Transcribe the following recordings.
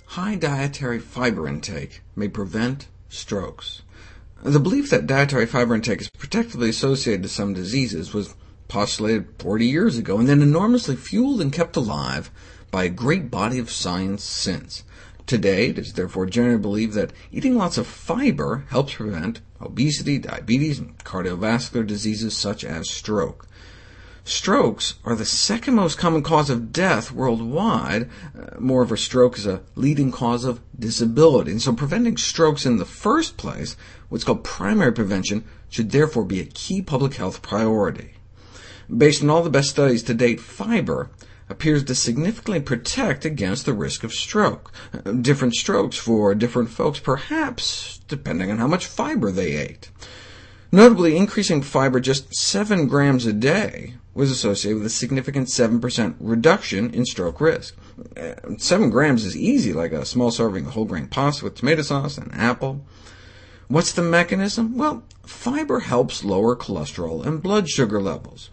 high dietary fiber intake may prevent strokes. The belief that dietary fiber intake is protectively associated to some diseases was postulated 40 years ago, and then enormously fueled and kept alive by a great body of science since. Today, it is therefore generally believed that eating lots of fiber helps prevent obesity, diabetes, and cardiovascular diseases such as stroke. Strokes are the second most common cause of death worldwide. Moreover, stroke is a leading cause of disability, and so preventing strokes in the first place, what's called primary prevention, should therefore be a key public health priority. Based on all the best studies to date, fiber appears to significantly protect against the risk of stroke. Different strokes for different folks, perhaps depending on how much fiber they ate. Notably, increasing fiber just 7 grams a day was associated with a significant 7% reduction in stroke risk. 7 grams is easy, like a small serving of whole grain pasta with tomato sauce and apple. What's the mechanism? Well, fiber helps lower cholesterol and blood sugar levels.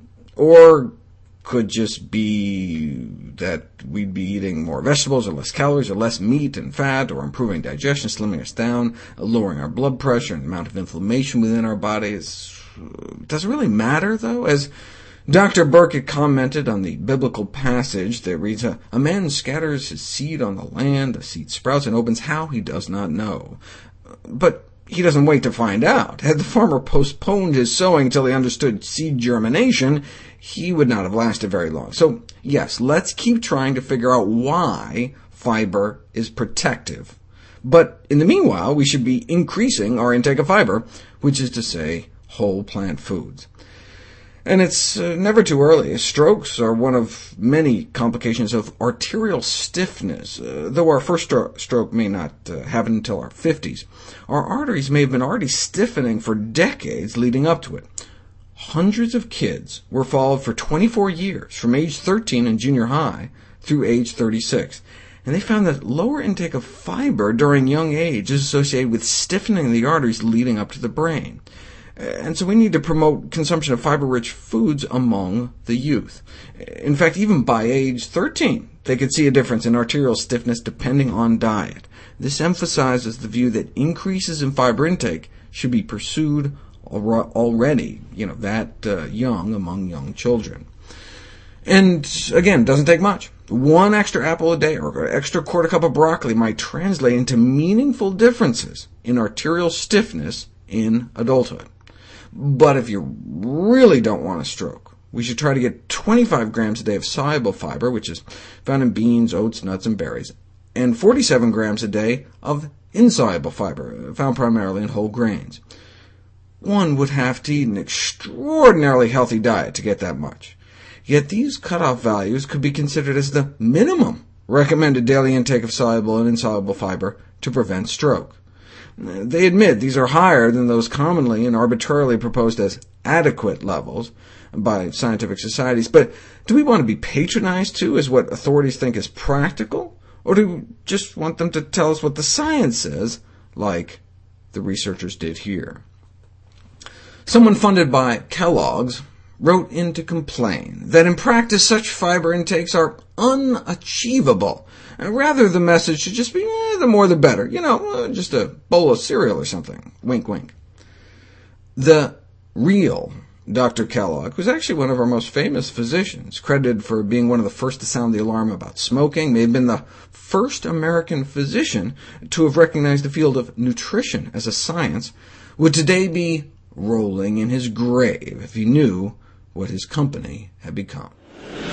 Or could just be that we'd be eating more vegetables or less calories or less meat and fat, or improving digestion, slimming us down, lowering our blood pressure and the amount of inflammation within our bodies. Does it really matter, though? As Dr. Burkett commented on the biblical passage that reads, a man scatters his seed on the land, the seed sprouts and opens, how he does not know. But he doesn't wait to find out. Had the farmer postponed his sowing till he understood seed germination, he would not have lasted very long. So yes, let's keep trying to figure out why fiber is protective. But in the meanwhile, we should be increasing our intake of fiber, which is to say, whole plant foods. And it's never too early. Strokes are one of many complications of arterial stiffness. Though our first stroke may not happen until our 50s, our arteries may have been already stiffening for decades leading up to it. Hundreds of kids were followed for 24 years, from age 13 in junior high through age 36, and they found that lower intake of fiber during young age is associated with stiffening of the arteries leading up to the brain. And so we need to promote consumption of fiber-rich foods among the youth. In fact, even by age 13, they could see a difference in arterial stiffness depending on diet. This emphasizes the view that increases in fiber intake should be pursued already, that young among young children. And again, doesn't take much. 1 extra apple a day or an extra quarter cup of broccoli might translate into meaningful differences in arterial stiffness in adulthood. But if you really don't want a stroke, we should try to get 25 grams a day of soluble fiber, which is found in beans, oats, nuts, and berries, and 47 grams a day of insoluble fiber, found primarily in whole grains. One would have to eat an extraordinarily healthy diet to get that much. Yet these cutoff values could be considered as the minimum recommended daily intake of soluble and insoluble fiber to prevent stroke. They admit these are higher than those commonly and arbitrarily proposed as adequate levels by scientific societies, but do we want to be patronized too as what authorities think is practical, or do we just want them to tell us what the science says, like the researchers did here? Someone funded by Kellogg's wrote in to complain that in practice such fiber intakes are unachievable. Rather, the message should just be, the more the better, just a bowl of cereal or something. Wink, wink. The real Dr. Kellogg, who's actually one of our most famous physicians, credited for being one of the first to sound the alarm about smoking, may have been the first American physician to have recognized the field of nutrition as a science, would today be rolling in his grave if he knew what his company had become.